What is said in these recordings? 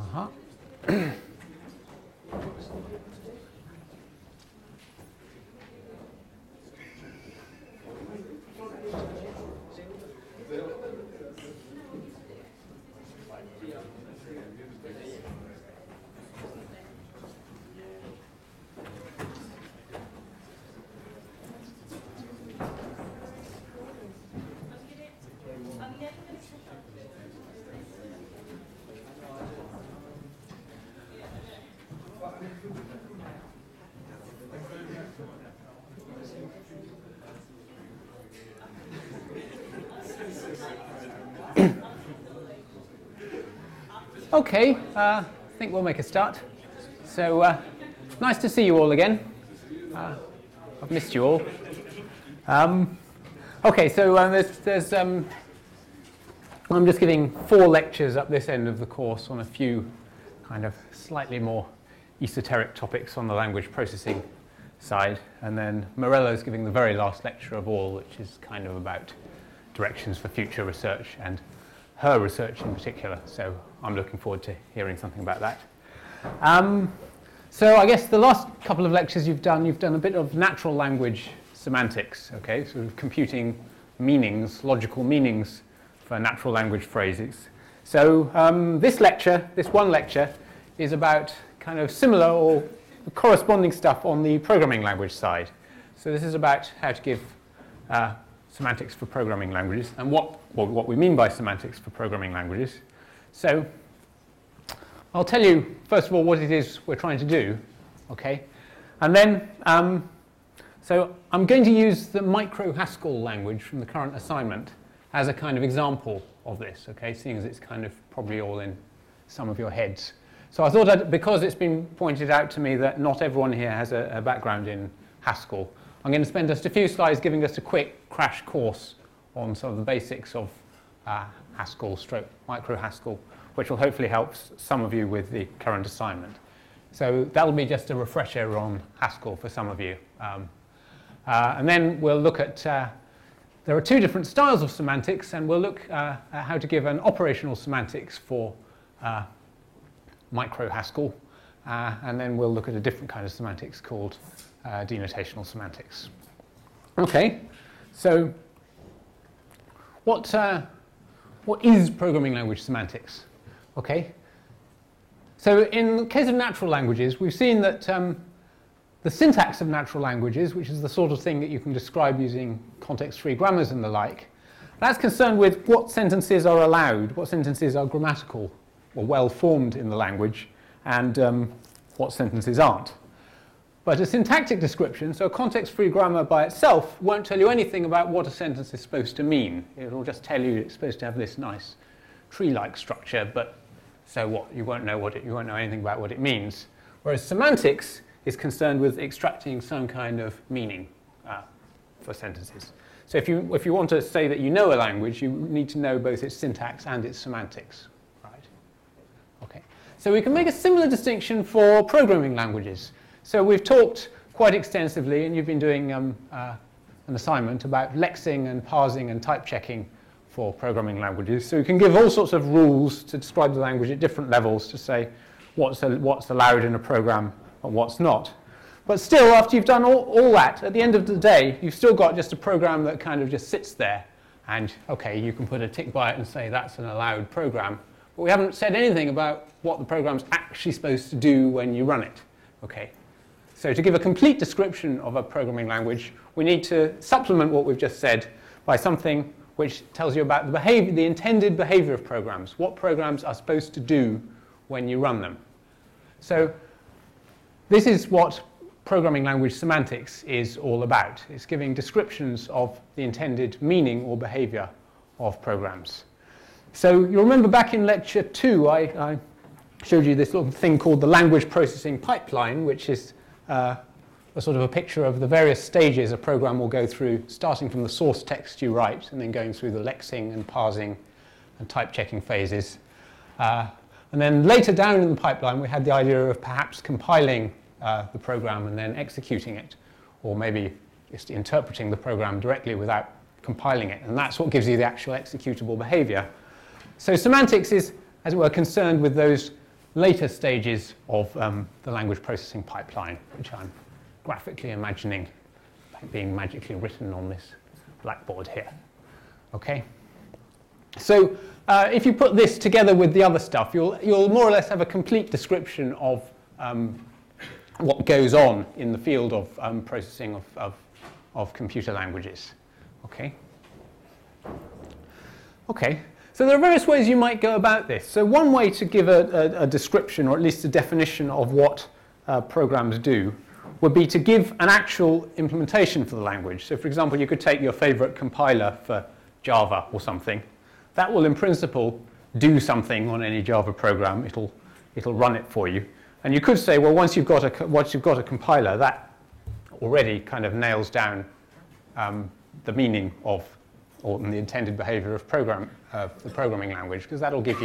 Okay, I think we'll make a start. So, nice to see you all again. I've missed you all. Okay, so I'm just giving 4 lectures up this end of the course on a few kind of slightly more esoteric topics on the language processing side, and then Morello's giving the very last lecture of all, which is kind of about directions for future research and her research in particular, so I'm looking forward to hearing something about that. So I guess the last couple of lectures you've done a bit of natural language semantics, okay, sort of computing meanings, logical meanings for natural language phrases. So this one lecture, is about kind of similar or corresponding stuff on the programming language side. So this is about how to give semantics for programming languages and what we mean by semantics for programming languages. So I'll tell you, first of all, what it is we're trying to do, okay? And then, so I'm going to use the micro-Haskell language from the current assignment as a kind of example of this, okay, seeing as it's kind of probably all in some of your heads. So I thought because it's been pointed out to me that not everyone here has a background in Haskell, I'm going to spend just a few slides giving us a quick crash course on some of the basics of Haskell stroke micro-Haskell, which will hopefully help some of you with the current assignment. So that'll be just a refresher on Haskell for some of you. And then we'll look at, there are 2 different styles of semantics, and we'll look at how to give an operational semantics for micro-Haskell. And then we'll look at a different kind of semantics called denotational semantics. Okay, so what is programming language semantics? Okay, so in the case of natural languages, we've seen that the syntax of natural languages, which is the sort of thing that you can describe using context-free grammars and the like, that's concerned with what sentences are allowed, what sentences are grammatical or well-formed in the language, and what sentences aren't. But a syntactic description, so a context-free grammar by itself, won't tell you anything about what a sentence is supposed to mean. It'll just tell you it's supposed to have this nice tree-like structure, but so what? You won't know anything about what it means. Whereas semantics is concerned with extracting some kind of meaning for sentences. So if you want to say that you know a language, you need to know both its syntax and its semantics, right? Okay. So we can make a similar distinction for programming languages. So we've talked quite extensively, and you've been doing an assignment about lexing and parsing and type checking for programming languages. So you can give all sorts of rules to describe the language at different levels to say what's allowed in a program and what's not. But still, after you've done all that, at the end of the day, you've still got just a program that kind of just sits there. And, okay, you can put a tick by it and say that's an allowed program. But we haven't said anything about what the program's actually supposed to do when you run it. Okay. So to give a complete description of a programming language, we need to supplement what we've just said by something which tells you about the intended behavior of programs, what programs are supposed to do when you run them. So this is what programming language semantics is all about. It's giving descriptions of the intended meaning or behavior of programs. So you'll remember back in lecture 2, I showed you this little thing called the language processing pipeline, which is a sort of a picture of the various stages a program will go through, starting from the source text you write and then going through the lexing and parsing and type checking phases. And then later down in the pipeline, we had the idea of perhaps compiling the program and then executing it, or maybe just interpreting the program directly without compiling it. And that's what gives you the actual executable behavior. So semantics is, as it were, concerned with those later stages of the language processing pipeline, which I'm graphically imagining being magically written on this blackboard here. Okay? So if you put this together with the other stuff, you'll more or less have a complete description of what goes on in the field of processing of computer languages. Okay? Okay. So there are various ways you might go about this. So one way to give a description, or at least a definition of what programs do, would be to give an actual implementation for the language. So for example, you could take your favorite compiler for Java or something. That will in principle do something on any Java program. It'll run it for you. And you could say, well, once you've got a compiler, that already kind of nails down the meaning of, or the intended behavior of the programming language, because that'll give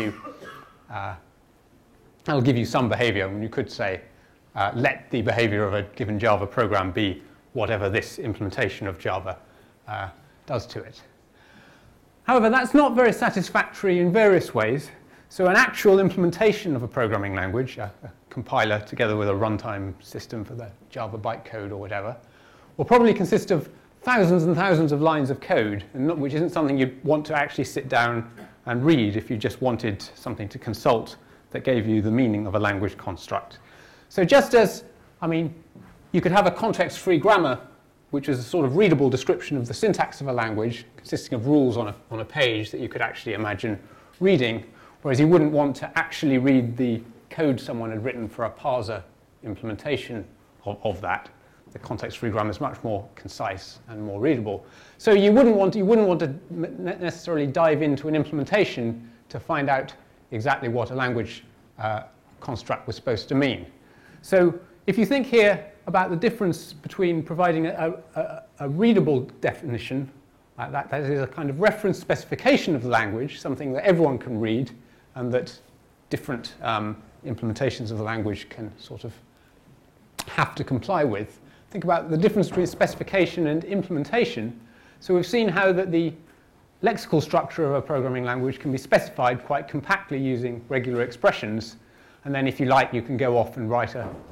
you some behavior. And you could say, let the behavior of a given Java program be whatever this implementation of Java does to it. However, that's not very satisfactory in various ways. So an actual implementation of a programming language, a compiler together with a runtime system for the Java bytecode or whatever, will probably consist of thousands and thousands of lines of code, which isn't something you'd want to actually sit down and read if you just wanted something to consult that gave you the meaning of a language construct. So just as, you could have a context-free grammar, which is a sort of readable description of the syntax of a language, consisting of rules on a page that you could actually imagine reading, whereas you wouldn't want to actually read the code someone had written for a parser implementation of that. The context-free grammar is much more concise and more readable. So you wouldn't want to necessarily dive into an implementation to find out exactly what a language construct was supposed to mean. So if you think here about the difference between providing a readable definition, that is a kind of reference specification of the language, something that everyone can read, and that different implementations of the language can sort of have to comply with. Think about the difference between specification and implementation. So we've seen how that the lexical structure of a programming language can be specified quite compactly using regular expressions, and then if you like, you can go off and write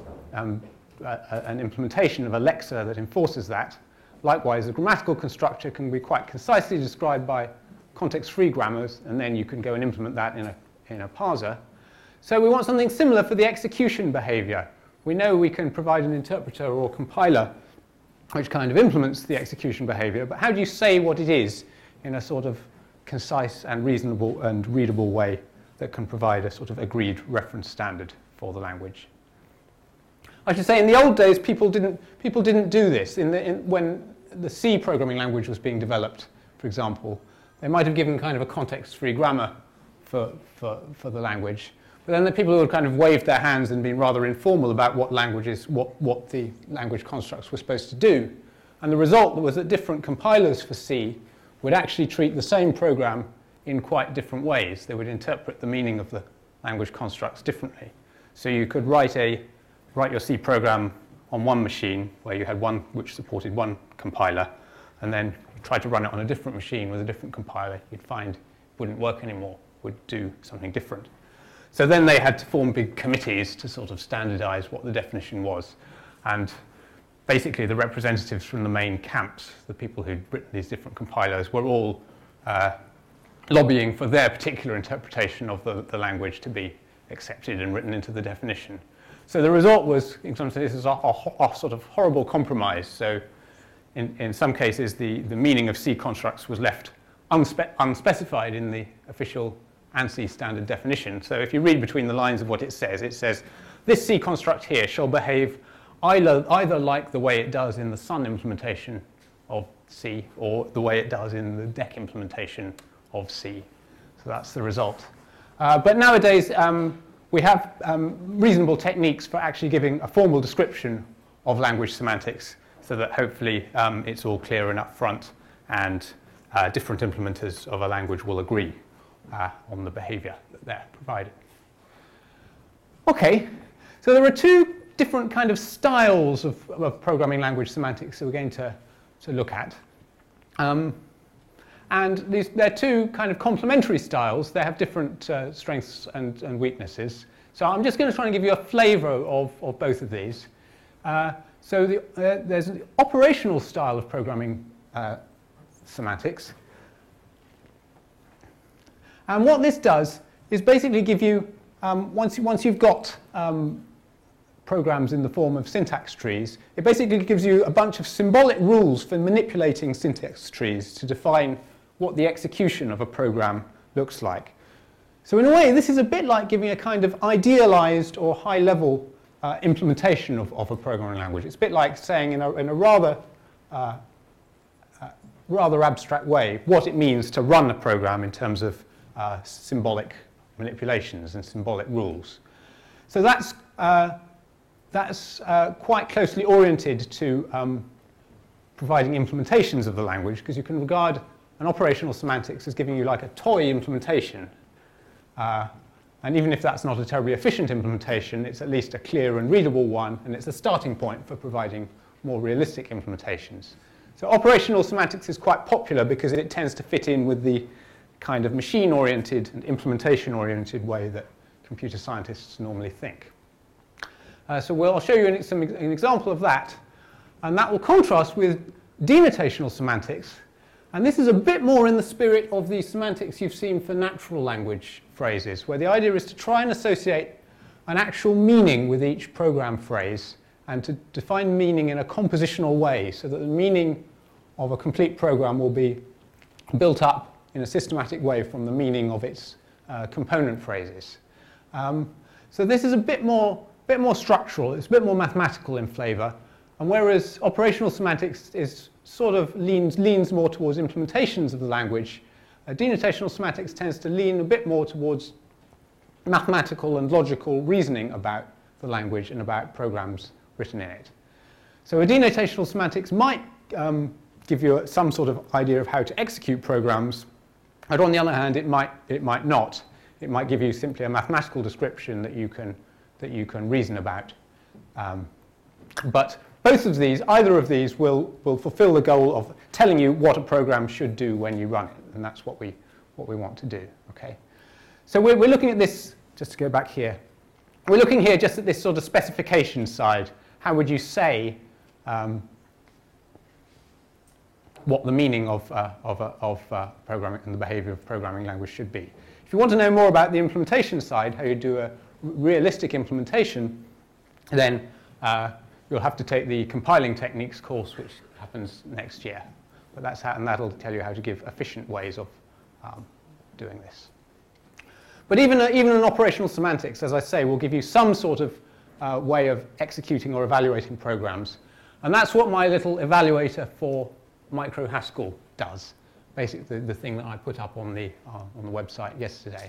an implementation of a lexer that enforces that. Likewise, the grammatical constructor can be quite concisely described by context-free grammars, and then you can go and implement that in a parser. So we want something similar for the execution behavior. We know we can provide an interpreter or compiler which kind of implements the execution behavior, but how do you say what it is in a sort of concise and reasonable and readable way that can provide a sort of agreed reference standard for the language? I should say in the old days people didn't do this. When the C programming language was being developed, for example, they might have given kind of a context-free grammar for the language. But then the people who had kind of waved their hands and been rather informal about what the language constructs were supposed to do. And the result was that different compilers for C would actually treat the same program in quite different ways. They would interpret the meaning of the language constructs differently. So you could write your C program on one machine where you had one which supported one compiler, and then try to run it on a different machine with a different compiler. You'd find it wouldn't work anymore, would do something different. So then they had to form big committees to sort of standardize what the definition was. And basically the representatives from the main camps, the people who'd written these different compilers, were all lobbying for their particular interpretation of the language to be accepted and written into the definition. So the result was, in some sense, this is a sort of horrible compromise. So in some cases, the meaning of C constructs was left unspecified in the official ANSI standard definition. So if you read between the lines of what it says, this C construct here shall behave either like the way it does in the Sun implementation of C or the way it does in the DEC implementation of C. So that's the result. But nowadays, we have reasonable techniques for actually giving a formal description of language semantics so that hopefully it's all clear and upfront, and different implementers of a language will agree on the behavior that they're providing. Okay, so there are two different kind of styles of programming language semantics that we're going to look at. And they're two kind of complementary styles. They have different strengths and weaknesses. So I'm just going to try and give you a flavour of both of these. There's an operational style of programming semantics. And what this does is basically give you, once you've got programs in the form of syntax trees, it basically gives you a bunch of symbolic rules for manipulating syntax trees to define what the execution of a program looks like. So in a way, this is a bit like giving a kind of idealized or high-level implementation of a programming language. It's a bit like saying in a rather abstract way what it means to run a program in terms of symbolic manipulations and symbolic rules. So that's quite closely oriented to providing implementations of the language, because you can regard an operational semantics as giving you like a toy implementation. And even if that's not a terribly efficient implementation, it's at least a clear and readable one, and it's a starting point for providing more realistic implementations. So operational semantics is quite popular because it tends to fit in with the kind of machine-oriented and implementation-oriented way that computer scientists normally think. So I'll show you an example of that, and that will contrast with denotational semantics. And this is a bit more in the spirit of the semantics you've seen for natural language phrases, where the idea is to try and associate an actual meaning with each program phrase and to define meaning in a compositional way so that the meaning of a complete program will be built up in a systematic way from the meaning of its component phrases. So this is a bit more structural, it's a bit more mathematical in flavor, and whereas operational semantics is sort of leans more towards implementations of the language, denotational semantics tends to lean a bit more towards mathematical and logical reasoning about the language and about programs written in it. So a denotational semantics might give you some sort of idea of how to execute programs, but on the other hand, it might not. It might give you simply a mathematical description that you can reason about. But both of these, either of these, will fulfill the goal of telling you what a program should do when you run it, and that's what we want to do. Okay. So we're looking at this, just to go back here. We're looking here just at this sort of specification side. How would you say what the meaning of programming and the behavior of programming language should be? If you want to know more about the implementation side, how you do a realistic implementation, then you'll have to take the compiling techniques course, which happens next year. But that's how, and that'll tell you how to give efficient ways of doing this. But even an operational semantics, as I say, will give you some sort of way of executing or evaluating programs. And that's what my little evaluator for Micro Haskell does. Basically, the thing that I put up on the website yesterday.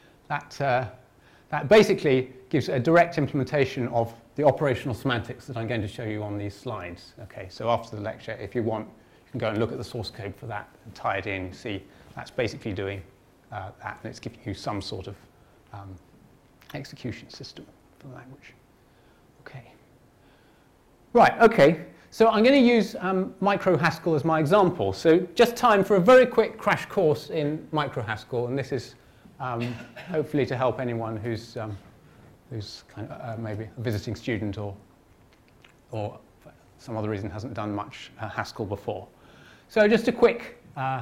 That basically gives a direct implementation of the operational semantics that I'm going to show you on these slides. Okay, so after the lecture, if you want, you can go and look at the source code for that and tie it in. You see, that's basically doing that, and it's giving you some sort of execution system for the language. Okay. Right, okay. So I'm going to use Micro Haskell as my example. So just time for a very quick crash course in Micro Haskell, and this is hopefully to help anyone who's kind of, maybe a visiting student or for some other reason hasn't done much Haskell before. So just a quick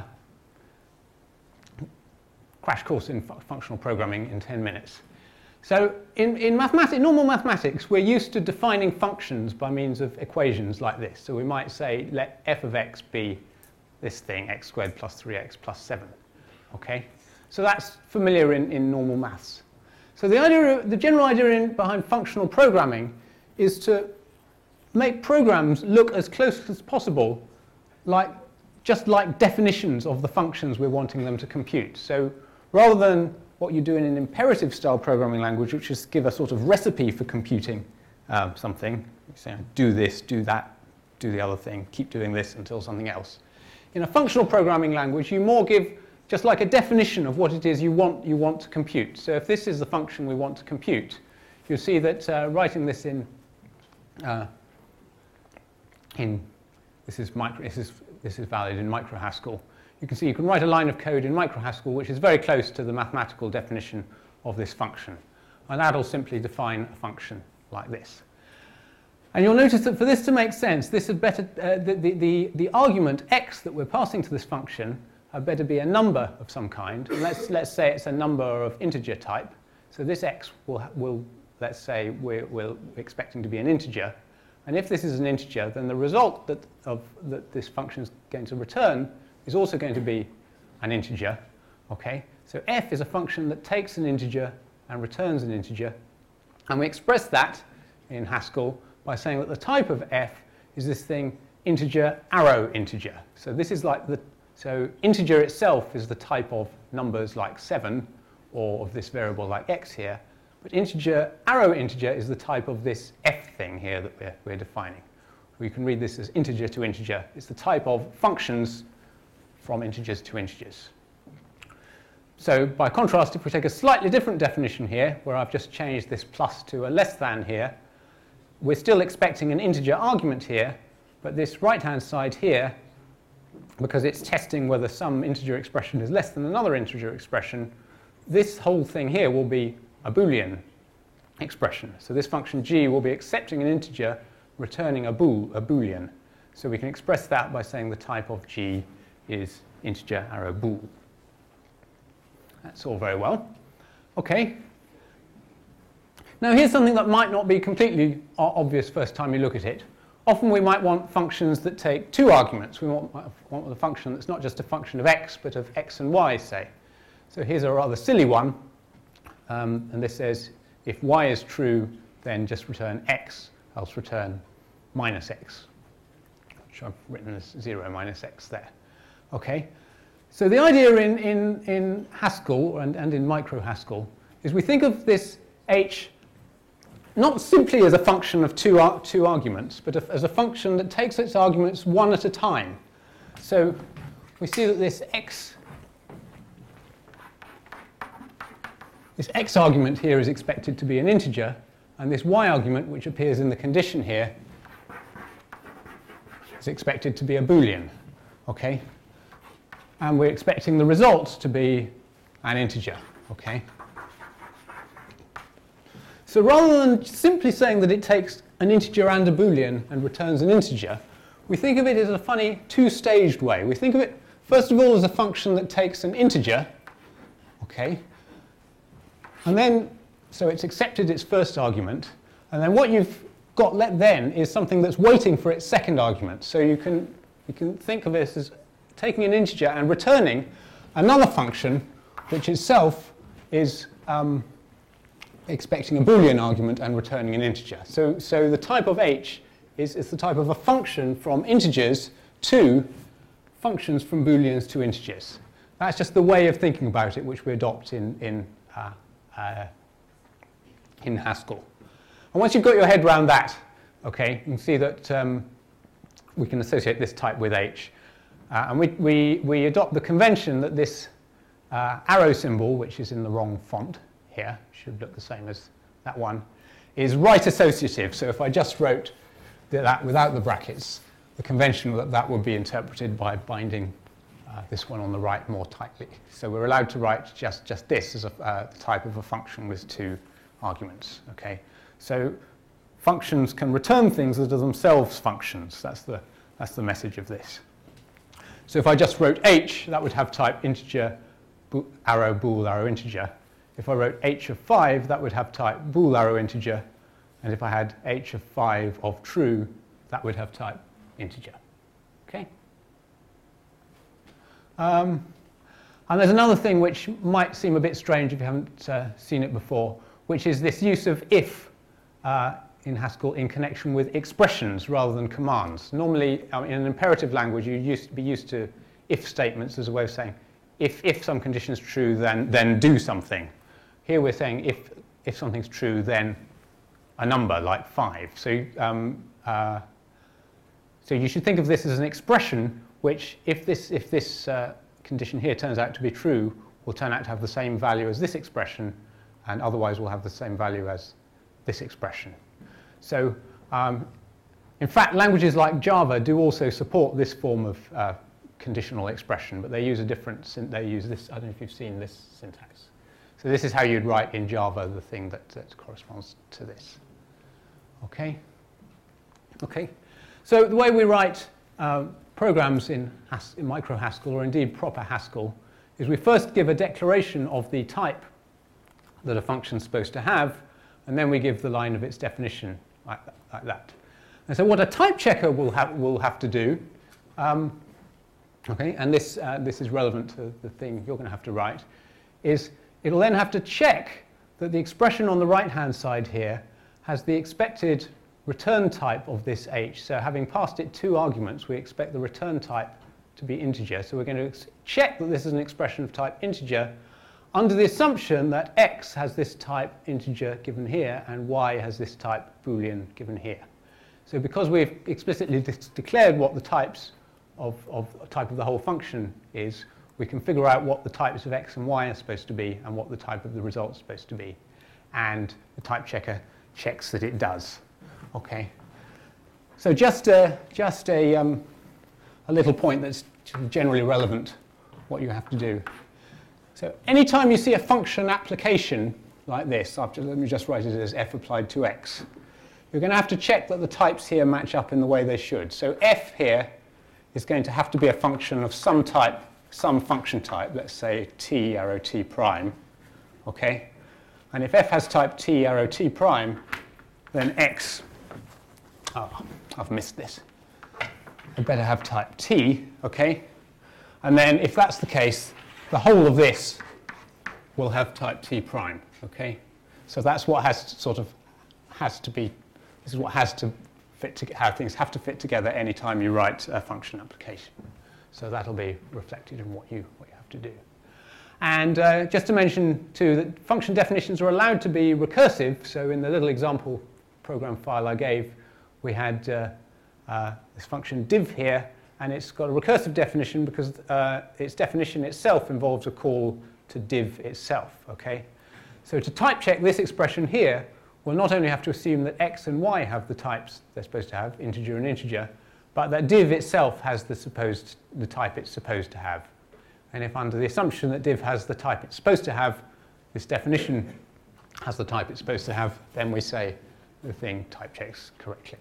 crash course in functional programming in 10 minutes. So in normal mathematics, we're used to defining functions by means of equations like this. So we might say, let f of x be this thing, x squared plus 3x plus 7. Okay? So that's familiar in normal maths. So the general idea behind functional programming is to make programs look as close as possible just like definitions of the functions we're wanting them to compute. So rather than what you do in an imperative style programming language, which is give a sort of recipe for computing something, you say do this, do that, do the other thing, keep doing this until something else. In a functional programming language, you more give just like a definition of what it is you want to compute. So if this is the function we want to compute, you'll see that writing this in this is valid in Micro Haskell. You can see you can write a line of code in Micro Haskell which is very close to the mathematical definition of this function. and that'll simply define a function like this. And you'll notice that for this to make sense, this had better, the argument x that we're passing to this function had better be a number of some kind. And let's say it's a number of integer type. So this x will let's say we're expecting to be an integer. And if this is an integer, then the result that this function is going to return is also going to be an integer. Okay? So f is a function that takes an integer and returns an integer. And we express that in Haskell by saying that the type of f is this thing integer arrow integer. So this is like so integer itself is the type of numbers like 7 or of this variable like x here. But integer arrow integer is the type of this f thing here that we're defining. We can read this as integer to integer. It's the type of functions from integers to integers. So by contrast, if we take a slightly different definition here, where I've just changed this plus to a less than here, we're still expecting an integer argument here, but this right-hand side here, because it's testing whether some integer expression is less than another integer expression, this whole thing here will be a Boolean expression. So this function g will be accepting an integer, returning a Boolean. So we can express that by saying the type of g is integer arrow bool. That's all very well. Okay. Now here's something that might not be completely obvious first time you look at it. Often we might want functions that take two arguments. We want a function that's not just a function of x, but of x and y, say. So here's a rather silly one. And this says, if y is true, then just return x, else return minus x. Which I've written as 0 minus x there. Okay. So the idea in Haskell and in micro Haskell is we think of this h not simply as a function of two arguments, but as a function that takes its arguments one at a time. So we see that this x argument here is expected to be an integer, and this y argument, which appears in the condition here, is expected to be a Boolean. Okay? And we're expecting the result to be an integer. Okay? So rather than simply saying that it takes an integer and a Boolean and returns an integer, we think of it as a funny two-staged way. We think of it, first of all, as a function that takes an integer, okay, and then, so it's accepted its first argument, and then what you've got then is something that's waiting for its second argument. So you can think of this as taking an integer and returning another function which itself is expecting a Boolean argument and returning an integer. So the type of h is the type of a function from integers to functions from Booleans to integers. That's just the way of thinking about it which we adopt in Haskell. And once you've got your head around that, okay, you can see that we can associate this type with h. And we adopt the convention that this arrow symbol, which is in the wrong font here, should look the same as that one, is right associative. So if I just wrote that without the brackets, the convention that would be interpreted by binding this one on the right more tightly. So we're allowed to write just this as a type of a function with two arguments. Okay, so functions can return things that are themselves functions. That's the message of this. So if I just wrote h, that would have type integer arrow bool arrow integer. If I wrote h of 5, that would have type bool arrow integer. And if I had h of 5 of true, that would have type integer. Okay. And there's another thing which might seem a bit strange if you haven't seen it before, which is this use of if in Haskell in connection with expressions rather than commands. Normally, in an imperative language, you be used to if statements as a way of saying, if some condition is true, then do something. Here we're saying if something's true, then a number like 5. So you should think of this as an expression which, if this condition here turns out to be true, will turn out to have the same value as this expression, and otherwise will have the same value as this expression. So, in fact, languages like Java do also support this form of conditional expression, but they use a different, they use this, I don't know if you've seen this syntax. So this is how you'd write in Java the thing that corresponds to this. Okay? Okay. So the way we write programs in micro Haskell, or indeed proper Haskell, is we first give a declaration of the type that a function is supposed to have, and then we give the line of its definition like that. And so what a type checker will have to do, okay, and this is relevant to the thing you're going to have to write, is it'll then have to check that the expression on the right-hand side here has the expected return type of this h. So having passed it 2 arguments, we expect the return type to be integer. So we're going to check that this is an expression of type integer under the assumption that x has this type integer given here and y has this type Boolean given here. So because we've explicitly declared what the types of type of the whole function is, we can figure out what the types of x and y are supposed to be and what the type of the result is supposed to be. And the type checker checks that it does. Okay. So just a little point that's generally relevant, what you have to do. So anytime you see a function application like this, let me just write it as f applied to x, you're going to have to check that the types here match up in the way they should. So f here is going to have to be a function of some type, some function type, let's say t arrow t prime, okay? And if f has type t arrow t prime, then x, oh, I've missed this. I better have type t, okay? And then if that's the case, the whole of this will have type t prime, okay? So that's what has to be, this is what has to fit together, how things have to fit together anytime you write a function application. So that'll be reflected in what you have to do. And just to mention too that function definitions are allowed to be recursive. So in the little example program file I gave, we had this function div here, and it's got a recursive definition because its definition itself involves a call to div itself, okay? So to type check this expression here, we'll not only have to assume that x and y have the types they're supposed to have, integer and integer, but that div itself has the type it's supposed to have. And if under the assumption that div has the type it's supposed to have, this definition has the type it's supposed to have, then we say the thing type checks correctly.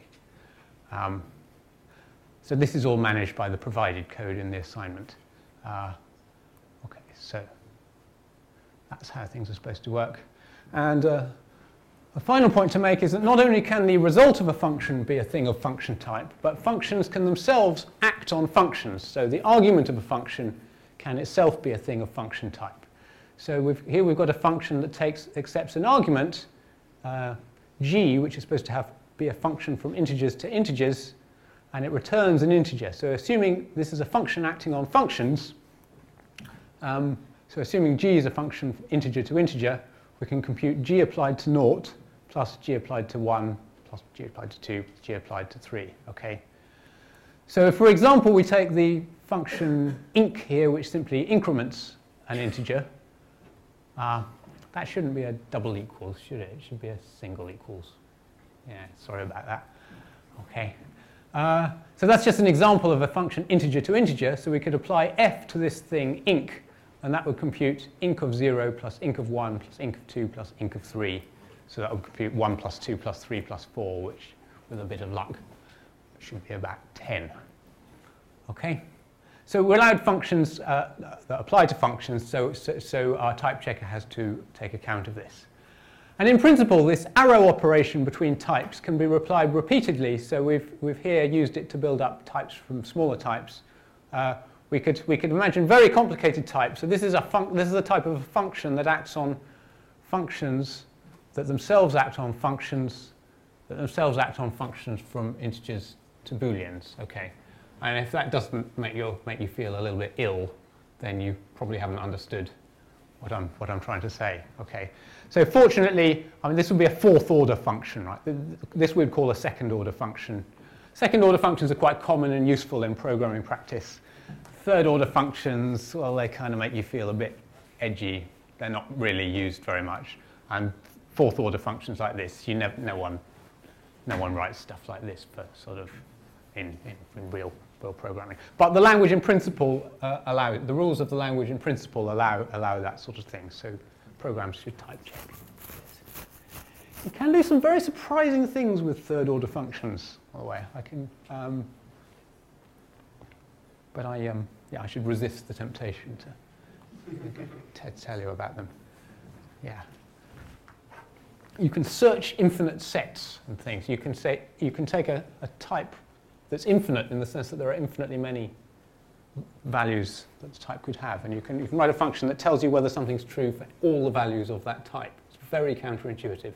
So this is all managed by the provided code in the assignment. Okay, so that's how things are supposed to work. And a final point to make is that not only can the result of a function be a thing of function type, but functions can themselves act on functions. So the argument of a function can itself be a thing of function type. So here we've got a function that accepts an argument, g, which is supposed to be a function from integers to integers, and it returns an integer. So assuming this is a function acting on functions, so assuming g is a function from integer to integer, we can compute g applied to 0 plus g applied to 1 plus g applied to 2 plus g applied to 3, okay? So if, for example, we take the function inc here, which simply increments an integer, that shouldn't be a double equals, should it? It should be a single equals. Yeah, sorry about that. Okay. So that's just an example of a function integer to integer. So we could apply f to this thing inc, and that would compute inc of 0 plus inc of 1 plus inc of 2 plus inc of 3. So that would compute 1 plus 2 plus 3 plus 4, which, with a bit of luck, should be about 10. Okay? So we're allowed functions that apply to functions, so our type checker has to take account of this. And in principle, this arrow operation between types can be applied repeatedly. So we've here used it to build up types from smaller types. We could imagine very complicated types. So this is a type of a function that acts on functions that themselves act on functions from integers to booleans. Okay, and if that doesn't make you feel a little bit ill, then you probably haven't understood what I'm trying to say. Okay, so fortunately, I mean, this would be a fourth order function, right? This we'd call a second order function. Second order functions are quite common and useful in programming practice. Third order functions, well, they kind of make you feel a bit edgy. They're not really used very much. And fourth order functions like this, no one writes stuff like this for sort of in real programming. But the language in principle the rules of the language in principle allow that sort of thing. So programs should type check. You can do some very surprising things with third-order functions, by the way. I can, but I should resist the temptation to tell you about them. Yeah. You can search infinite sets and things. You can take a type that's infinite in the sense that there are infinitely many values that the type could have, and you can write a function that tells you whether something's true for all the values of that type. It's very counterintuitive.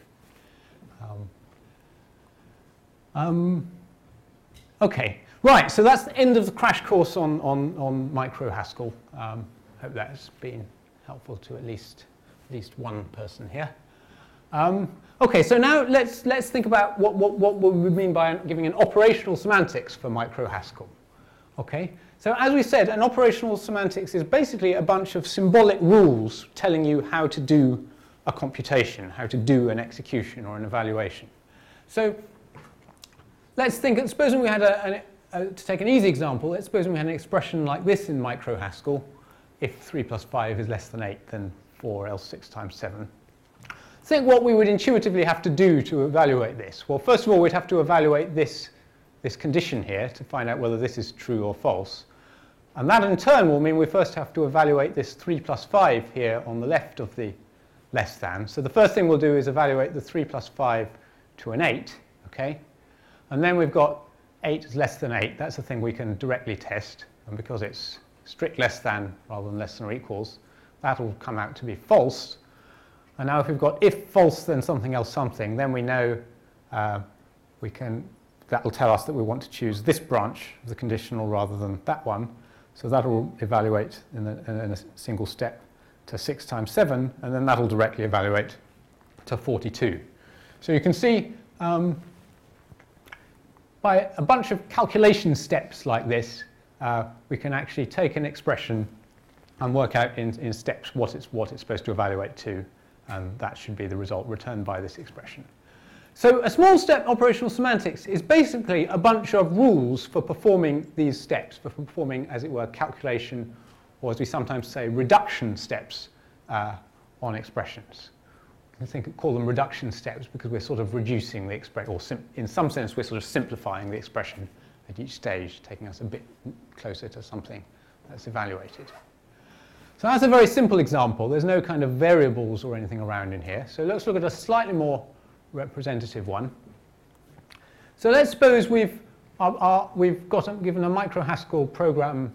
Okay, right. So that's the end of the crash course on micro Haskell. Hope that's been helpful to at least one person here. Okay, so now let's think about what we mean by giving an operational semantics for micro Haskell. Okay, so as we said, an operational semantics is basically a bunch of symbolic rules telling you how to do a computation, how to do an execution or an evaluation. So let's think, supposing we had to take an easy example, let's suppose we had an expression like this in micro Haskell: if 3 plus 5 is less than 8, then 4, else 6 times 7. Think what we would intuitively have to do to evaluate this. Well, first of all, we'd have to evaluate this condition here to find out whether this is true or false. And that in turn will mean we first have to evaluate this 3 plus 5 here on the left of the less than. So the first thing we'll do is evaluate the 3 plus 5 to an 8, okay? And then we've got 8 is less than 8. That's a thing we can directly test. And because it's strict less than rather than less than or equals, that'll come out to be false. And now if we've got if false then something else something, then we know that will tell us that we want to choose this branch of the conditional rather than that one. So that will evaluate in a single step to 6 times 7, and then that will directly evaluate to 42. So you can see by a bunch of calculation steps like this, we can actually take an expression and work out in steps what it's supposed to evaluate to, and that should be the result returned by this expression. So a small step operational semantics is basically a bunch of rules for performing these steps, for performing, as it were, calculation, or as we sometimes say, reduction steps on expressions. Call them reduction steps because we're sort of reducing the expression, or in some sense we're sort of simplifying the expression at each stage, taking us a bit closer to something that's evaluated. So that's a very simple example. There's no kind of variables or anything around in here. So let's look at a slightly more representative one. So let's suppose we've given a micro Haskell program.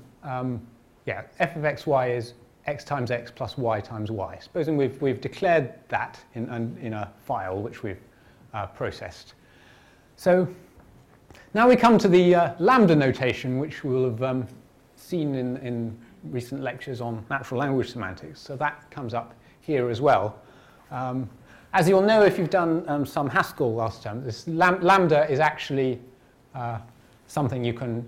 F of xy is x times x plus y times y. Supposing we've declared that in a file which we've processed. So now we come to the lambda notation, which we'll have seen in recent lectures on natural language semantics. So that comes up here as well. As you'll know if you've done some Haskell last term, this lambda is actually something you can,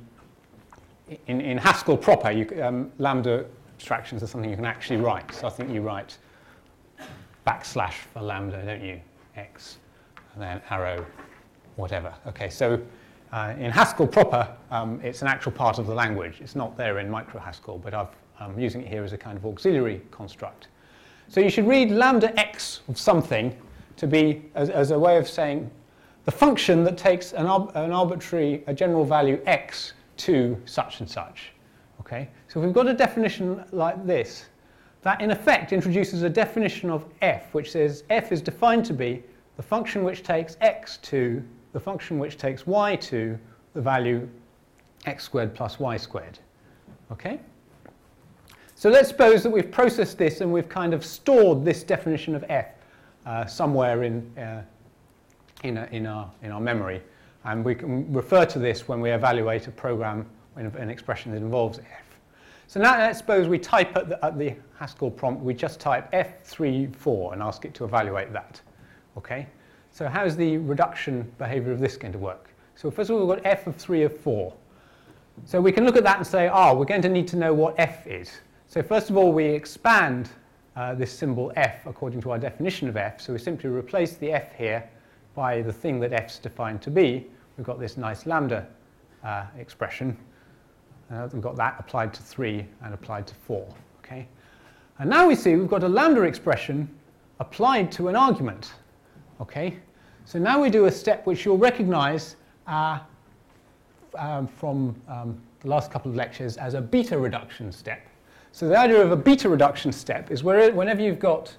in Haskell proper, lambda abstractions are something you can actually write. So I think you write backslash for lambda, don't you? X, and then arrow, whatever. Okay, so in Haskell proper, it's an actual part of the language. It's not there in micro Haskell, but I'm using it here as a kind of auxiliary construct. So you should read lambda x of something to be as a way of saying the function that takes an arbitrary, a general value x to such and such. Okay? So if we've got a definition like this, that in effect introduces a definition of f, which says f is defined to be the function which takes x to the function which takes y to the value x squared plus y squared. Okay? So let's suppose that we've processed this and we've kind of stored this definition of f somewhere in our memory, and we can refer to this when we evaluate a program, an expression that involves f. So now let's suppose we type at the Haskell prompt, we just type f34 and ask it to evaluate that. Okay? So how's the reduction behavior of this going to work? So first of all, we've got f of 3 of 4. So we can look at that and say, we're going to need to know what f is. So first of all, we expand this symbol f according to our definition of f. So we simply replace the f here by the thing that f's defined to be. We've got this nice lambda expression. We've got that applied to 3 and applied to 4. Okay? And now we see we've got a lambda expression applied to an argument. Okay, so now we do a step which you'll recognize from the last couple of lectures as a beta reduction step. So the idea of a beta reduction step is whenever you've got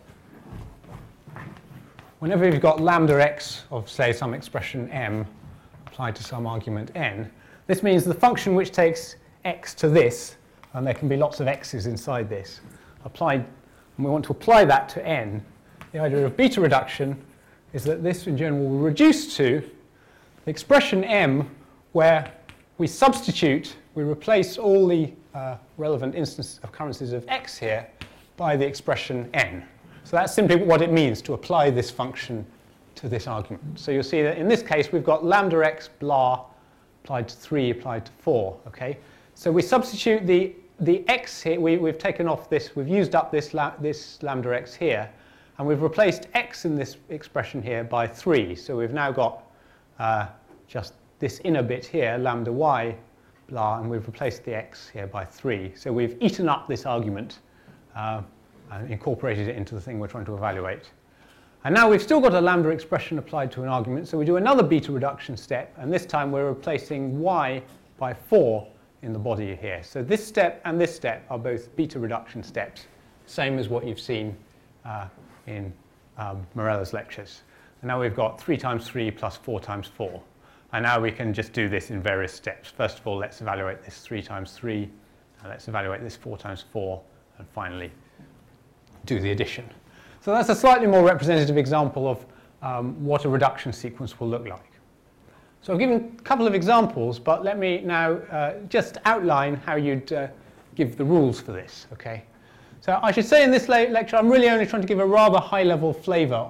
lambda x of, say, some expression m applied to some argument n, this means the function which takes x to this, and there can be lots of x's inside this, applied, and we want to apply that to n. The idea of beta reduction is that this in general will reduce to the expression m where we substitute, we replace all the relevant occurrences of x here by the expression n. So that's simply what it means to apply this function to this argument. So you'll see that in this case we've got lambda x blah applied to 3 applied to 4. Okay, so we substitute the x here. We've taken off this. We've used up this lambda x here, and we've replaced x in this expression here by 3. So we've now got just this inner bit here, lambda y blah, and we've replaced the x here by 3. So we've eaten up this argument and incorporated it into the thing we're trying to evaluate. And now we've still got a lambda expression applied to an argument, so we do another beta reduction step, and this time we're replacing y by 4 in the body here. So this step and this step are both beta reduction steps, same as what you've seen in Morella's lectures. And now we've got 3 times 3 plus 4 times 4. And now we can just do this in various steps. First of all, let's evaluate this 3 times 3, and let's evaluate this 4 times 4, and finally do the addition. So that's a slightly more representative example of what a reduction sequence will look like. So I've given a couple of examples, but let me now just outline how you'd give the rules for this. Okay. So I should say in this lecture, I'm really only trying to give a rather high-level flavor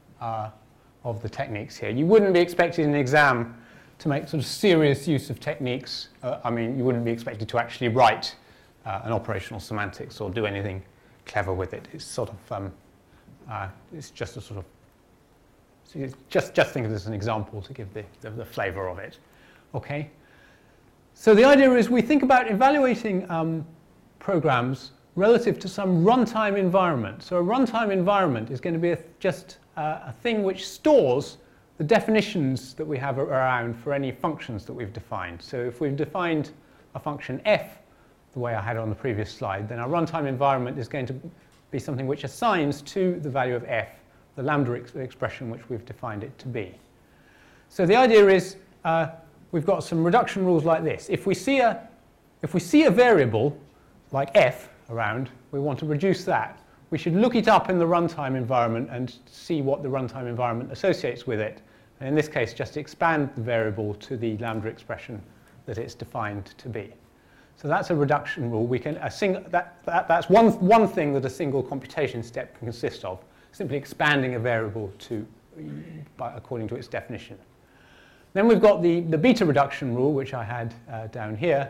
of the techniques here. You wouldn't be expected in an exam to make sort of serious use of techniques. I mean, you wouldn't be expected to actually write an operational semantics or do anything clever with it. It's sort of, it's just a sort of, so just think of this as an example to give the flavor of it. Okay. So the idea is we think about evaluating programs relative to some runtime environment. So a runtime environment is going to be just a thing which stores the definitions that we have around for any functions that we've defined. So if we've defined a function f the way I had on the previous slide, then our runtime environment is going to be something which assigns to the value of f the lambda expression which we've defined it to be. So the idea is we've got some reduction rules like this. If we see a variable like f around, we want to reduce that. We should look it up in the runtime environment and see what the runtime environment associates with it. And in this case, just expand the variable to the lambda expression that it's defined to be. So that's a reduction rule. We can that's one thing that a single computation step can consist of, simply expanding a variable according to its definition. Then we've got the beta reduction rule, which I had down here.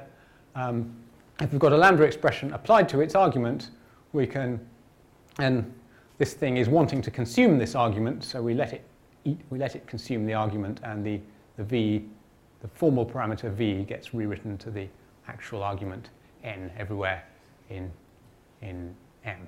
If we've got a lambda expression applied to its argument, we can, and this thing is wanting to consume this argument, so we let it consume the argument, and the formal parameter v gets rewritten to the actual argument n everywhere in M.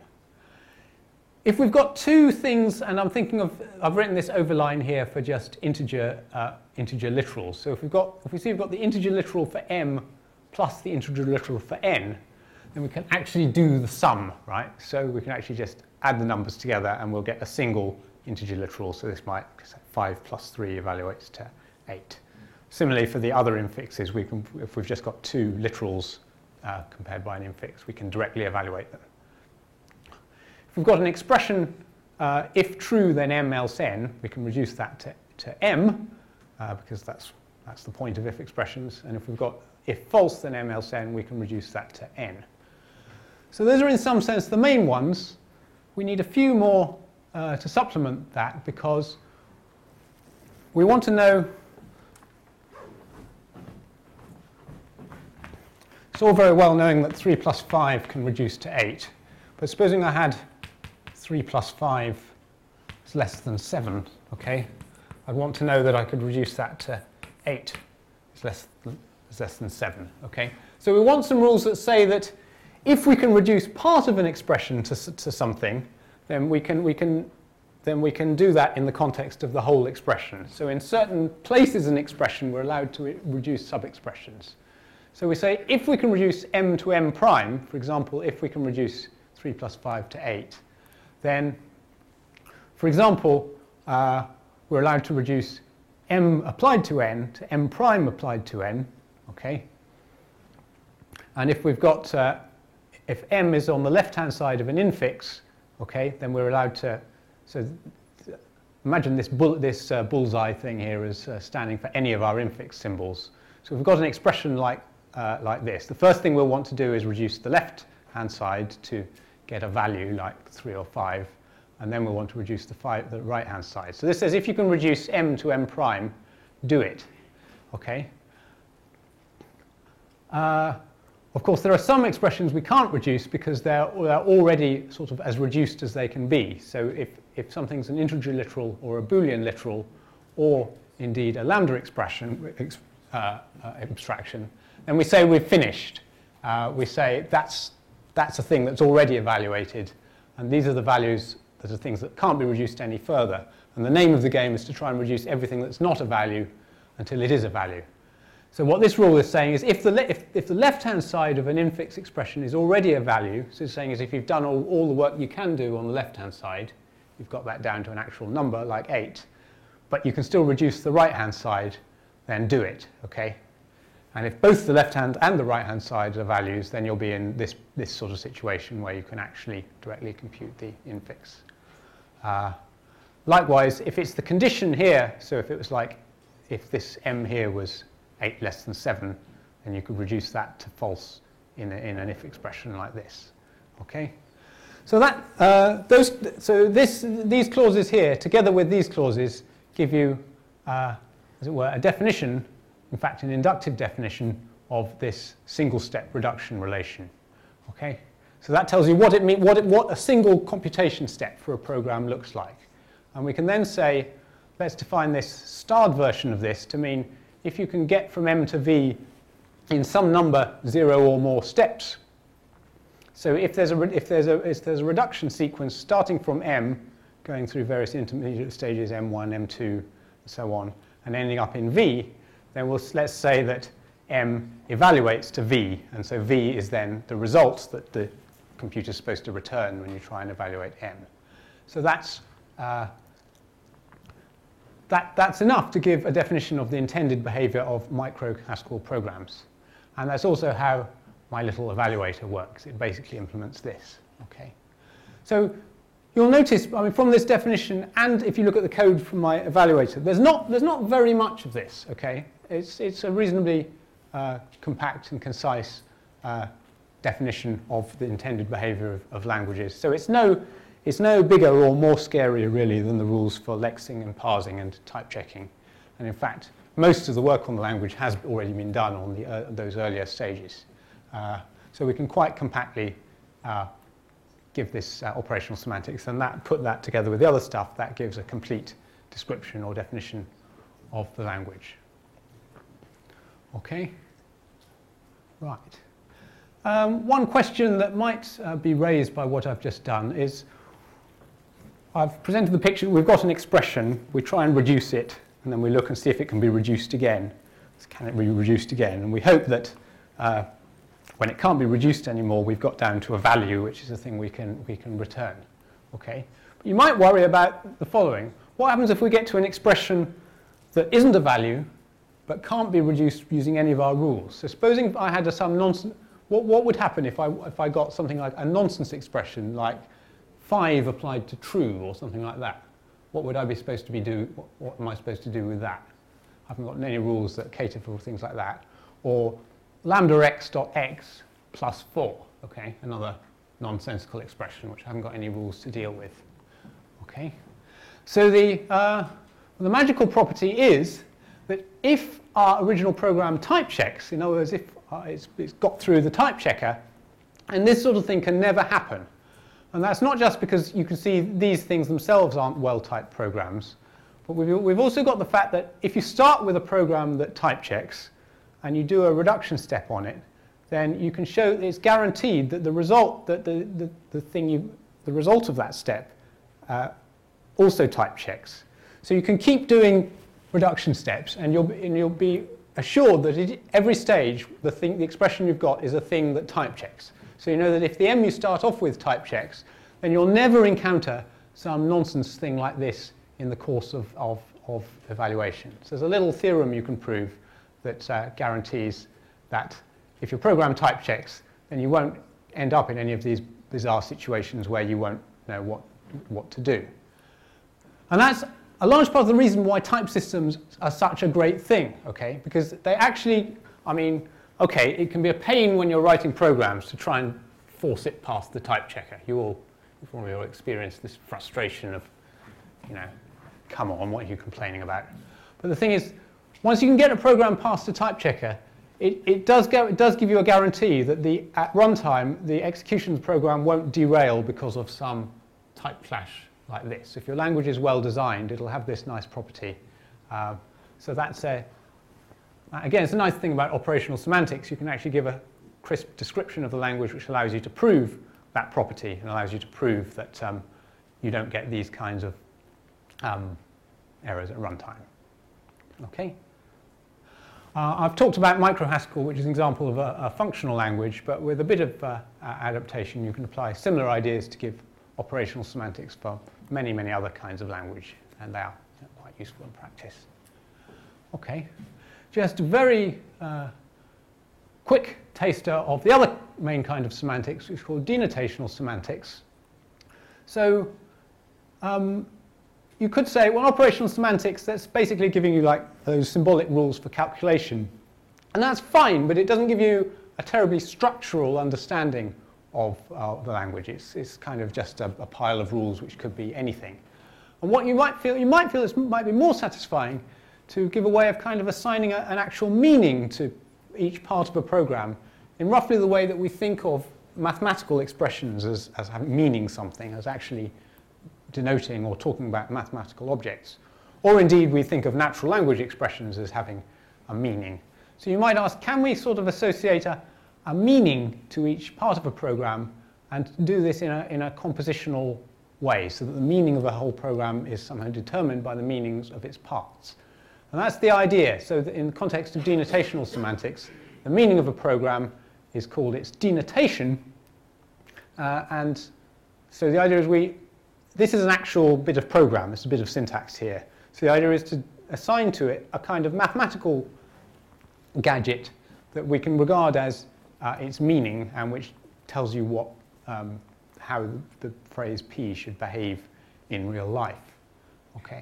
If we've got two things, and I've written this overline here for just integer literals. So if we see we've got the integer literal for m plus the integer literal for n, then we can actually do the sum, right? So we can actually just add the numbers together and we'll get a single integer literal. So this might, 5 plus 3 evaluates to 8. Similarly, for the other infixes, if we've just got two literals compared by an infix, we can directly evaluate them. If we've got an expression, if true, then m else n, we can reduce that to m, because that's the point of if expressions. And if we've got if false, then m else n, we can reduce that to n. So those are in some sense the main ones. We need a few more to supplement that, because we want to know. It's all very well knowing that 3 plus 5 can reduce to 8, but supposing I had 3 plus 5 is less than 7, okay? I'd want to know that I could reduce that to 8 is less than 7, okay? So we want some rules that say that if we can reduce part of an expression to something, then we can then we can do that in the context of the whole expression. So in certain places in an expression, we're allowed to reduce sub-expressions. So we say if we can reduce m to m prime, for example, if we can reduce 3 plus 5 to 8, then, for example, we're allowed to reduce m applied to n to m prime applied to n, okay? And if we've got, if m is on the left-hand side of an infix, okay, then we're allowed to, so imagine this bullseye thing here as standing for any of our infix symbols. So we've got an expression like this. The first thing we'll want to do is reduce the left-hand side to get a value like 3 or 5, and then we'll want to reduce the right-hand side. So this says if you can reduce m to m prime, do it, okay? Of course, there are some expressions we can't reduce because they're already sort of as reduced as they can be. So if something's an integer literal or a Boolean literal, or indeed a lambda abstraction, then we say we've finished. We say that's a thing that's already evaluated, and these are the values that are things that can't be reduced any further. And the name of the game is to try and reduce everything that's not a value until it is a value. So what this rule is saying is if the left-hand side of an infix expression is already a value, so it's saying is if you've done all the work you can do on the left-hand side, you've got that down to an actual number like 8, but you can still reduce the right-hand side, then do it, okay? And if both the left-hand and the right-hand side are values, then you'll be in this sort of situation where you can actually directly compute the infix. Likewise, if it's the condition here, so if it was like, if this m here was 8 less than 7, then you could reduce that to false in an if expression like this. Okay, so these clauses here, together with these clauses, give you, as it were, a definition, in fact, an inductive definition of this single-step reduction relation. Okay, so that tells you what it means, what a single computation step for a program looks like, and we can then say, let's define this starred version of this to mean if you can get from m to v in some number 0 or more steps. So if there's a reduction sequence starting from m, going through various intermediate stages, m1, m2, and so on, and ending up in v, then let's say that m evaluates to v, and so v is then the results that the computer is supposed to return when you try and evaluate m. So that's enough to give a definition of the intended behavior of micro-Haskell programs. And that's also how my little evaluator works. It basically implements this. Okay. So you'll notice, I mean, from this definition, and if you look at the code from my evaluator, there's not very much of this. Okay. It's a reasonably compact and concise definition of the intended behavior of languages. So it's no bigger or more scary, really, than the rules for lexing and parsing and type checking. And in fact, most of the work on the language has already been done on those earlier stages. So we can quite compactly give this operational semantics, and put that together with the other stuff, that gives a complete description or definition of the language. Okay? Right. One question that might be raised by what I've just done is, I've presented the picture, we've got an expression, we try and reduce it, and then we look and see if it can be reduced again. Can it be reduced again? And we hope that when it can't be reduced anymore, we've got down to a value, which is a thing we can return. Okay? But you might worry about the following. What happens if we get to an expression that isn't a value, but can't be reduced using any of our rules? So supposing I had some nonsense, what would happen if I got something like a nonsense expression, like 5 applied to true or something like that? What would I be supposed to do? What am I supposed to do with that? I haven't got any rules that cater for things like that. Or lambda x dot x plus 4, okay, another nonsensical expression which I haven't got any rules to deal with. Okay, so the magical property is that if our original program type checks, in other words, if it's got through the type checker, and this sort of thing can never happen. And that's not just because you can see these things themselves aren't well-typed programs, but we've also got the fact that if you start with a program that type checks and you do a reduction step on it, then you can show that it's guaranteed that the result that the result of that step also type checks. So you can keep doing reduction steps, and you'll be assured that at every stage the expression you've got is a thing that type checks. So you know that if the m you start off with type checks, then you'll never encounter some nonsense thing like this in the course of evaluation. So there's a little theorem you can prove that guarantees that if your program type checks, then you won't end up in any of these bizarre situations where you won't know what to do. And that's a large part of the reason why type systems are such a great thing, okay? Because they actually, I mean, okay, it can be a pain when you're writing programs to try and force it past the type checker. You've all experienced this frustration of, come on, what are you complaining about? But the thing is, once you can get a program past the type checker, it does give you a guarantee that at runtime, the execution of the program won't derail because of some type clash like this. If your language is well designed, it'll have this nice property. So that's again, it's a nice thing about operational semantics. You can actually give a crisp description of the language which allows you to prove that property and allows you to prove that you don't get these kinds of errors at runtime. Okay. I've talked about microhaskell, which is an example of a functional language, but with a bit of adaptation, you can apply similar ideas to give operational semantics for many, many other kinds of language, and they are quite useful in practice. Okay, just a very quick taster of the other main kind of semantics, which is called denotational semantics. So you could say, well, operational semantics, that's basically giving you like those symbolic rules for calculation. And that's fine, but it doesn't give you a terribly structural understanding of the language. It's kind of just a pile of rules which could be anything. And what you might feel it might be more satisfying to give a way of kind of assigning an actual meaning to each part of a program in roughly the way that we think of mathematical expressions as meaning something, as actually denoting or talking about mathematical objects. Or indeed, we think of natural language expressions as having a meaning. So you might ask, can we sort of associate a meaning to each part of a program and do this in a compositional way so that the meaning of the whole program is somehow determined by the meanings of its parts? And that's the idea. So that in the context of denotational semantics, the meaning of a program is called its denotation. And so the idea is this is an actual bit of program, it's a bit of syntax here. So the idea is to assign to it a kind of mathematical gadget that we can regard as its meaning and which tells you how the phrase P should behave in real life. Okay.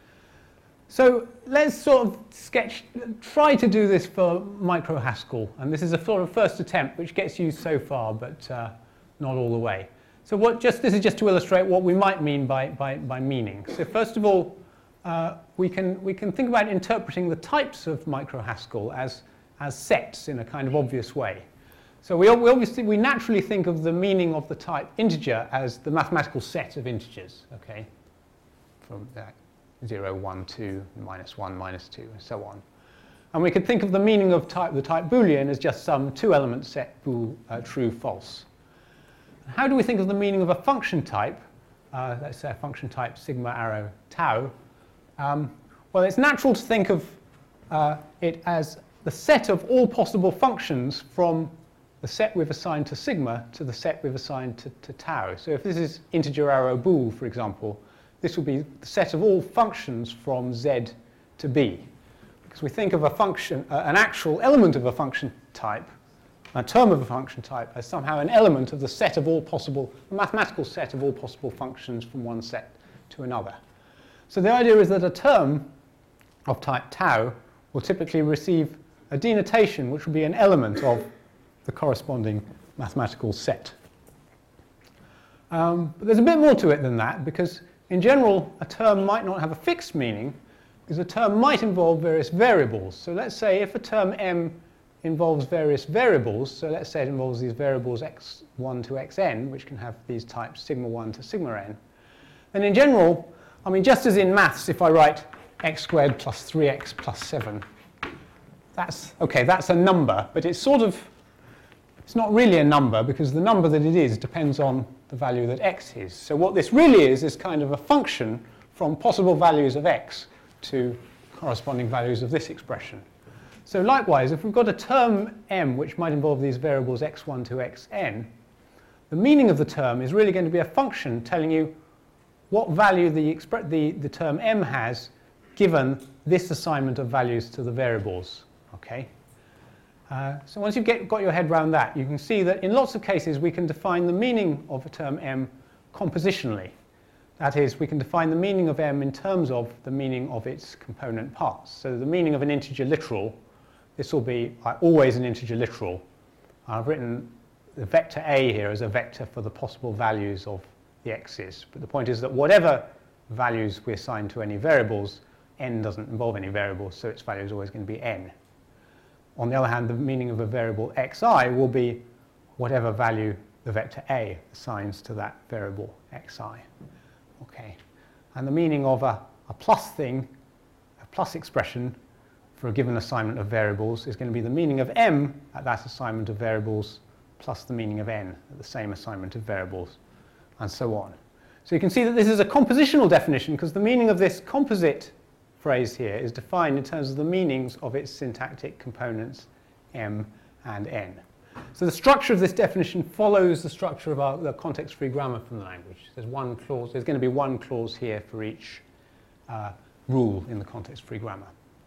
So let's sort of try to do this for microhaskell. And this is a sort of first attempt which gets you so far, but not all the way. So this is just to illustrate what we might mean by meaning. So first of all, we can think about interpreting the types of microhaskell as sets in a kind of obvious way. So we naturally think of the meaning of the type integer as the mathematical set of integers, okay, from 0, 1, 2, minus 1, minus 2, and so on. And we could think of the meaning of the type Boolean as just some two-element set, true, false. How do we think of the meaning of a function type? Let's say a function type sigma arrow tau. Well, it's natural to think of it as the set of all possible functions from the set we've assigned to sigma to the set we've assigned to tau. So if this is integer arrow bool, for example, this will be the set of all functions from z to b. Because we think of a function, an actual element of a function type, a term of a function type, as somehow an element of the set of all possible, mathematical set of all possible functions from one set to another. So the idea is that a term of type tau will typically receive a denotation which will be an element of the corresponding mathematical set. But there's a bit more to it than that, because in general a term might not have a fixed meaning, because a term might involve various variables. So let's say if a term m involves various variables, so let's say it involves these variables x1 to xn, which can have these types sigma 1 to sigma n, then in general, I mean, just as in maths, if I write x squared plus 3x plus 7, that's a number, but it's not really a number, because the number that it is depends on the value that x is. So what this really is kind of a function from possible values of x to corresponding values of this expression. So likewise, if we've got a term m which might involve these variables x1 to xn, the meaning of the term is really going to be a function telling you what value the term m has given this assignment of values to the variables. Okay? So once you've got your head around that, you can see that in lots of cases we can define the meaning of a term m compositionally. That is, we can define the meaning of m in terms of the meaning of its component parts. So the meaning of an integer literal, this will be always an integer literal. I've written the vector a here as a vector for the possible values of the x's. But the point is that whatever values we assign to any variables, n doesn't involve any variables, so its value is always going to be n. On the other hand, the meaning of a variable xi will be whatever value the vector a assigns to that variable xi. Okay. And the meaning of a plus thing, a plus expression for a given assignment of variables is going to be the meaning of m at that assignment of variables plus the meaning of n at the same assignment of variables, and so on. So you can see that this is a compositional definition because the meaning of this composite phrase here is defined in terms of the meanings of its syntactic components m and n. So the structure of this definition follows the structure of the context-free grammar from the language. There's one clause. There's going to be one clause here for each rule in the context-free grammar.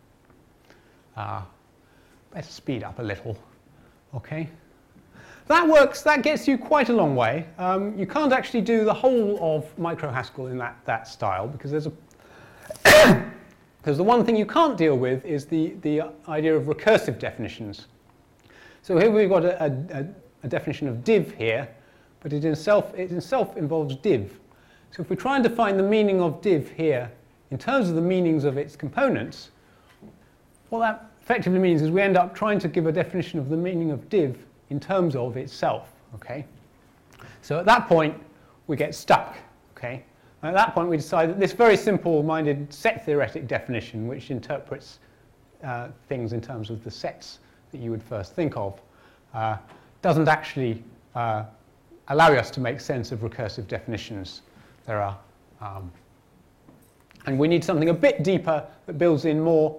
Better speed up a little. Okay. That works. That gets you quite a long way. You can't actually do the whole of Micro Haskell in that style because there's a because the one thing you can't deal with is the idea of recursive definitions. So here we've got a definition of div here, but it itself involves div. So if we try and define the meaning of div here in terms of the meanings of its components, what that effectively means is we end up trying to give a definition of the meaning of div in terms of itself. Okay? So at that point, we get stuck. Okay? And at that point, we decide that this very simple-minded set-theoretic definition, which interprets things in terms of the sets that you would first think of, doesn't actually allow us to make sense of recursive definitions. There are, and we need something a bit deeper that builds in more,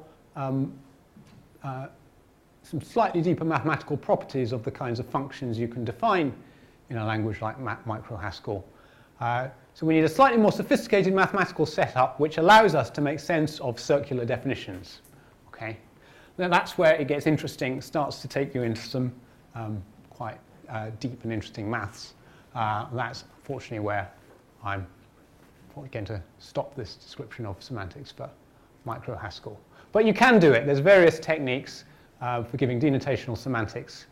some slightly deeper mathematical properties of the kinds of functions you can define in a language like Micro Haskell. So we need a slightly more sophisticated mathematical setup which allows us to make sense of circular definitions. Okay? Now that's where it gets interesting, starts to take you into some quite deep and interesting maths. That's unfortunately where I'm going to stop this description of semantics for Micro Haskell. But you can do it. There's various techniques for giving denotational semantics,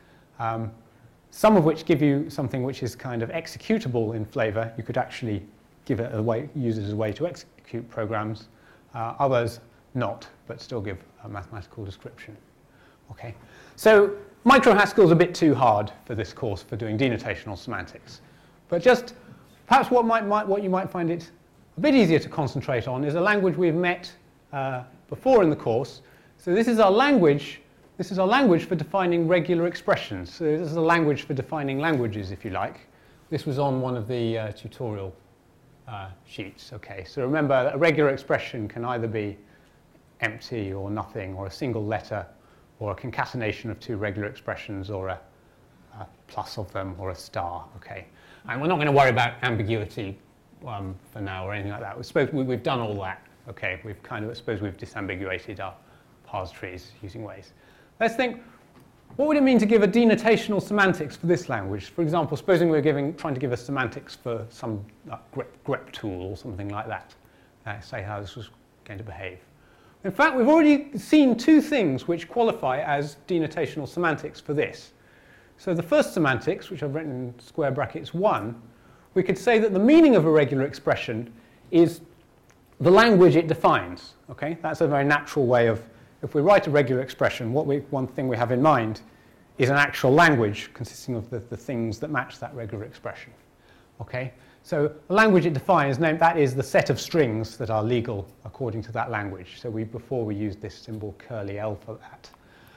some of which give you something which is kind of executable in flavor. You could actually give it use it as a way to execute programs. Others not, but still give a mathematical description. Okay, so Micro Haskell is a bit too hard for this course for doing denotational semantics. But just perhaps what you might find it a bit easier to concentrate on is a language we've met before in the course. So this is our language. This is our language for defining regular expressions. So this is a language for defining languages, if you like. This was on one of the tutorial sheets. Okay, so remember that a regular expression can either be empty or nothing, or a single letter, or a concatenation of two regular expressions, or a plus of them, or a star. Okay, and we're not going to worry about ambiguity for now or anything like that. We've done all that. Okay, I suppose we've disambiguated our parse trees using ways. Let's think, what would it mean to give a denotational semantics for this language? For example, supposing we're trying to give a semantics for some grep tool or something like that. Say how this was going to behave. In fact, we've already seen two things which qualify as denotational semantics for this. So the first semantics, which I've written in square brackets 1, we could say that the meaning of a regular expression is the language it defines. Okay? That's a very natural way of, if we write a regular expression, one thing we have in mind is an actual language consisting of the things that match that regular expression. Okay? So the language it defines, that is the set of strings that are legal according to that language. So before we used this symbol curly L for that.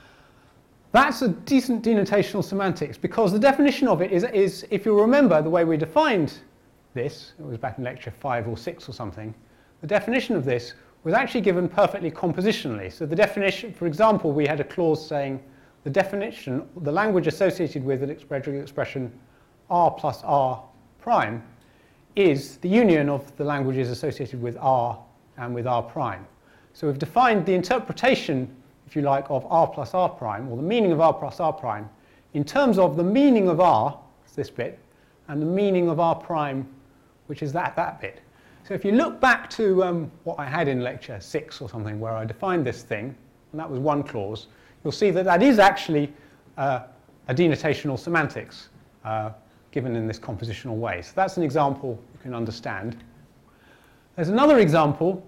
That's a decent denotational semantics because the definition of it is, if you remember the way we defined this, it was back in lecture 5 or 6 or something, the definition of this was actually given perfectly compositionally. So the definition, for example, we had a clause saying the definition, the language associated with an regular expression r plus r prime is the union of the languages associated with r and with r prime. So we've defined the interpretation, if you like, of r plus r prime, or the meaning of r plus r prime, in terms of the meaning of r, this bit, and the meaning of r prime, which is that bit. So if you look back to what I had in lecture 6 or something, where I defined this thing, and that was one clause, you'll see that that is actually a denotational semantics given in this compositional way. So that's an example you can understand. There's another example,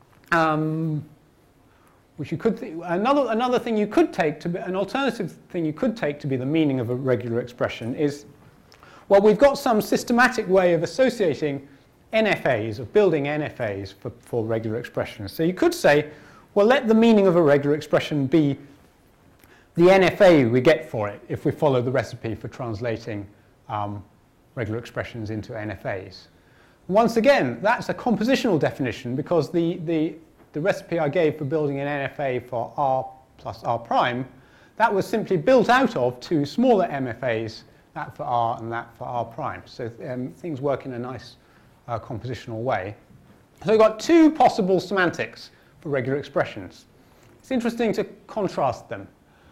which you could another thing you could take to be an alternative thing you could take to be the meaning of a regular expression is, well, we've got some systematic way of associating NFAs, of building NFAs for regular expressions. So you could say, well, let the meaning of a regular expression be the NFA we get for it if we follow the recipe for translating regular expressions into NFAs. Once again, that's a compositional definition, because the recipe I gave for building an NFA for r plus r prime, that was simply built out of two smaller MFAs, that for r and that for r prime. So things work in a nice compositional way. So we've got two possible semantics for regular expressions. It's interesting to contrast them.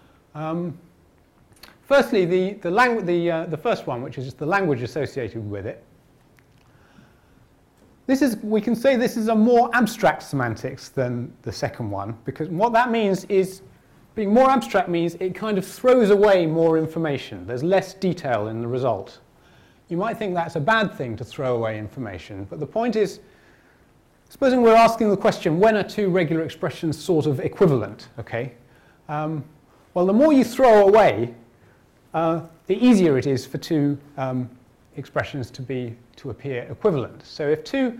Firstly, the first one, which is just the language associated with it. We can say this is a more abstract semantics than the second one, because what that means is, being more abstract means it kind of throws away more information. There's less detail in the result. You might think that's a bad thing to throw away information, but the point is, supposing we're asking the question, when are two regular expressions sort of equivalent, okay? Well, the more you throw away, the easier it is for two expressions to appear equivalent. So if two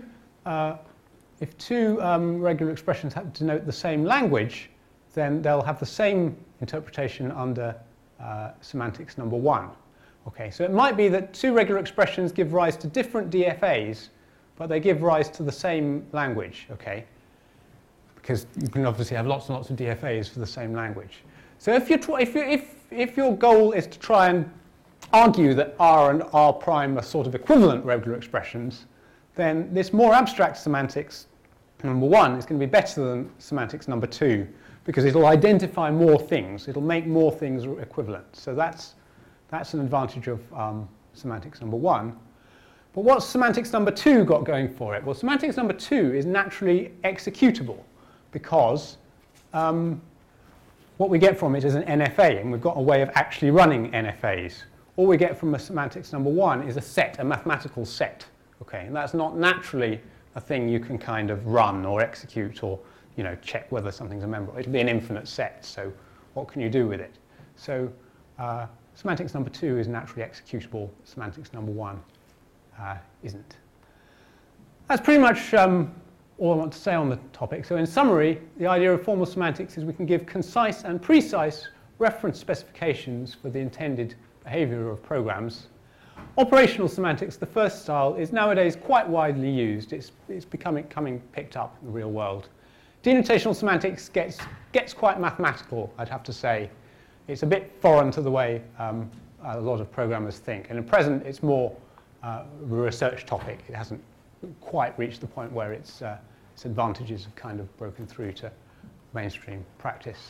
regular expressions have to denote the same language, then they'll have the same interpretation under semantics number 1. Okay, so it might be that two regular expressions give rise to different DFAs, but they give rise to the same language, okay? Because you can obviously have lots and lots of DFAs for the same language. So if your goal is to try and argue that r and r prime are sort of equivalent regular expressions, then this more abstract semantics number 1 is going to be better than semantics number 2, because it'll identify more things, it'll make more things equivalent. So that's an advantage of semantics number 1. But what's semantics number 2 got going for it? Well, semantics number 2 is naturally executable, because what we get from it is an NFA, and we've got a way of actually running NFAs. All we get from a semantics number 1 is a set, a mathematical set. Okay, and that's not naturally a thing you can kind of run or execute or, check whether something's a member. It'll be an infinite set, so what can you do with it? So semantics number 2 is naturally executable. Semantics number 1 isn't. That's pretty much all I want to say on the topic. So in summary, the idea of formal semantics is we can give concise and precise reference specifications for the intended behavior of programs. Operational semantics, the first style, is nowadays quite widely used. It's becoming picked up in the real world. Denotational semantics gets quite mathematical, I'd have to say. It's a bit foreign to the way a lot of programmers think. And at present, it's more a research topic. It hasn't quite reached the point where its advantages have kind of broken through to mainstream practice.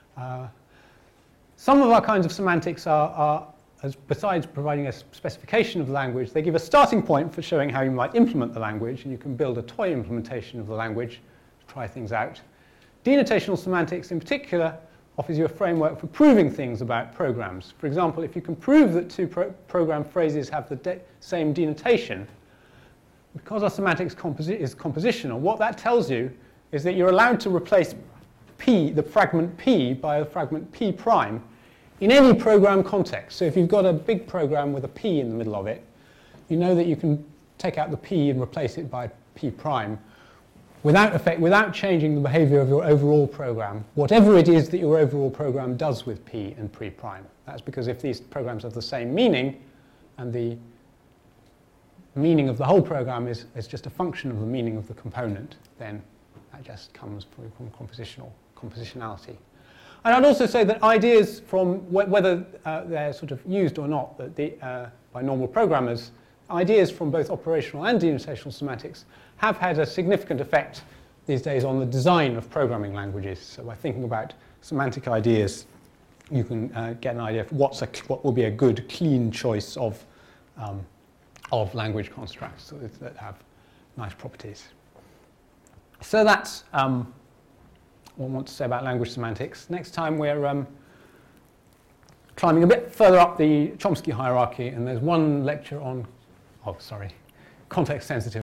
Some of our kinds of semantics are besides providing a specification of the language, they give a starting point for showing how you might implement the language, and you can build a toy implementation of the language to try things out. Denotational semantics, in particular, offers you a framework for proving things about programs. For example, if you can prove that two program phrases have the same denotation, because our semantics is compositional, what that tells you is that you're allowed to replace P, the fragment P, by the fragment P prime in any program context. So if you've got a big program with a P in the middle of it, you know that you can take out the P and replace it by P prime without changing the behavior of your overall program, whatever it is that your overall program does with P and P prime. That's because if these programs have the same meaning and the meaning of the whole program is just a function of the meaning of the component, then that just comes from compositionality. And I'd also say that ideas from whether they're sort of used or not by normal programmers, ideas from both operational and denotational semantics have had a significant effect these days on the design of programming languages. So by thinking about semantic ideas, you can get an idea of what will be a good, clean choice of language constructs that have nice properties. So that's what I want to say about language semantics. Next time we're climbing a bit further up the Chomsky hierarchy, and there's one lecture on, context-sensitive